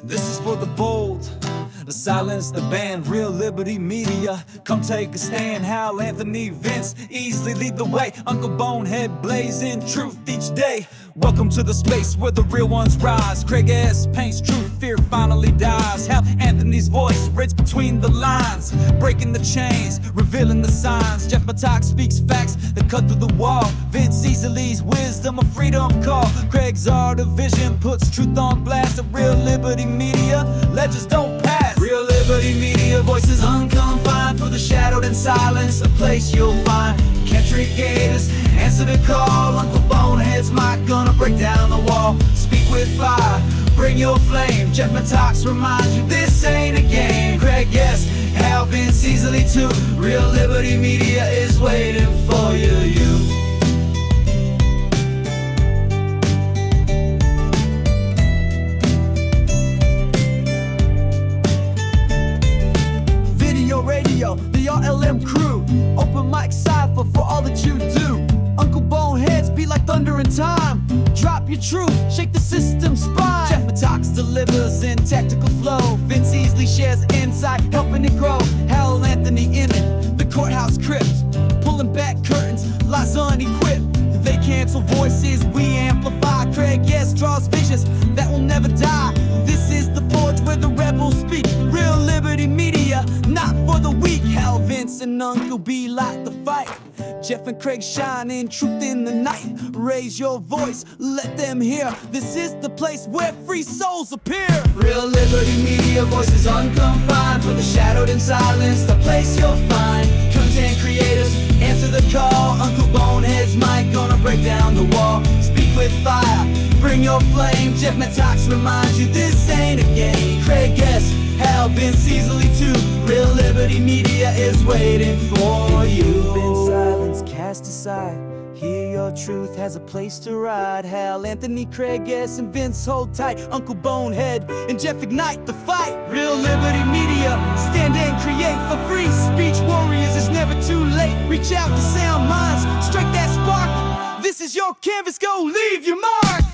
This is for the bold, the silence, the band, Real Liberty Media. Come take a stand. Hal Anthony, Vince easily lead the way. Uncle Bonehead blazing truth each day. Welcome to the space where the real ones rise. Craig S. paints truth, fear finally dies. Hal Anthony's voice reads between the lines, breaking the chains, revealing the signs. Jeff Matak speaks facts that cut through the wall. Vince Easley's wisdom, a freedom call. Craig's art of vision puts truth on blast. At Real Liberty Media, legends don't pass. Real Liberty Media, voices unconfined. For the shadowed and silence, a place you'll find. Country Gators, answer the call. Uncle Bonehead's mic gonna break down the wall. Speak with fire, bring your flame. Jeff Matak reminds you this ain't a game. Craig, yes, Hal, Vince Easley too. Real Liberty Media is waiting for you. Radio, the RLM crew, open mic cipher for all that you do. Uncle Boneheads be like thunder in time. Drop your truth, shake the system's spine. Jeff Matak delivers in tactical flow. Vince Easley shares insight, helping it grow. Hal Anthony in it, the courthouse crypt, pulling back curtains, lies unequipped. They cancel voices, we amplify. Craig, yes, draws visions that will never die. This is the forge where the rebels speak. Real Liberty Media, not for the weak. Hal, Vince, and Uncle B light the fight. Jeff and Craig shining truth in the night. Raise your voice, let them hear. This is the place where free souls appear. Real Liberty Media, voices unconfined. For the shadowed and silenced, the place you'll find. Content creators, answer the call. Uncle Bonehead's mic gonna break down the wall. Speak with fire, bring your flame. Jeff Matak reminds you this ain't a game. Craig, yes, Hal, Vince Easley too. Real Liberty Media is waiting for you. You've been silenced, cast aside. Hear your truth has a place to ride. Hal Anthony, Craig S. and Vince hold tight. Uncle Bonehead and Jeff ignite the fight. Real Liberty Media, stand and create for free speech warriors. It's never too late. Reach out to sound minds, strike that spark. This is your canvas, go leave your mark.